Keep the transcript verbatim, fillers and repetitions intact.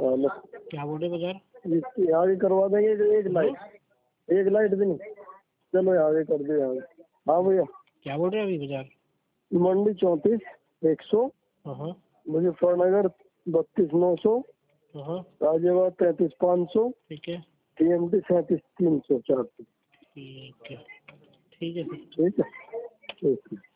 Hello, क्या बोल रहे बाजार? इसकी आगे करवा देंगे जो एक लाइट, एक लाइट भी नहीं। चलो आगे कर दो आगे। हाँ भैया, क्या बोल रहे हैं अभी बाजार? मंडी चौंतीस एक सौ, हाँ मुजफ्फरनगर बत्तीस नौ सौ, हाँ गाजियाबाद तैंतीस पाँच सौ, ठीक है टी एम टी सैंतीस तीन सौ चार सौ। ठीक है ठीक है सर। ठीक है ठीक है।